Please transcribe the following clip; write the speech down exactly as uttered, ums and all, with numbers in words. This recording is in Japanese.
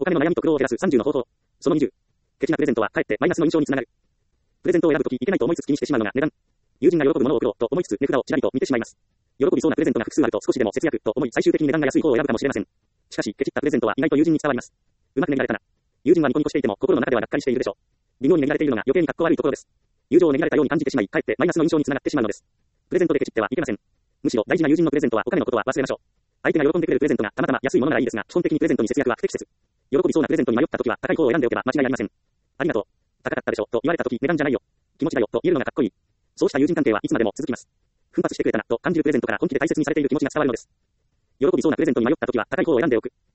お金の悩みと苦労を減らすさんじゅうの方法。そのにじゅう。ケチなプレゼントはかえってマイナスの印象につながる。プレゼントを選ぶときいけないと思いつつ気にしてしまうのが値段。友人が喜ぶものを送ろうと思いつつ値札をちらりと見てしまいます。喜びそうなプレゼントが複数あると少しでも節約と思い最終的に値段が安い方を選ぶかもしれません。しかし、ケチったプレゼントは意外と友人に伝わります。うまく値切られたな。友人はニコニコしていても心の中ではがっかりしているでしょう。微妙に値切られているのが余計に格好悪いところです。友情を値切られたように感じてしまい、かえってマイナスの印象につながってしまうのです。プレゼントでケチってはいけません。むしろ大事な友人のプレゼントはお金のことは忘れましょう。相手が喜んでくれるプレゼントがたまたま安いものならいいですが、基本的にプレゼントに節約は不適切。喜びそうなプレゼントに迷ったときは高い方を選んでおけば間違いありません。ありがとう。高かったでしょと言われたとき値段じゃないよ。気持ちだよと言えるのがかっこいい。そうした友人関係はいつまでも続きます。奮発してくれたなと感じるプレゼントから本気で大切にされている気持ちが伝わるのです。喜びそうなプレゼントに迷ったときは高い方を選んでおく。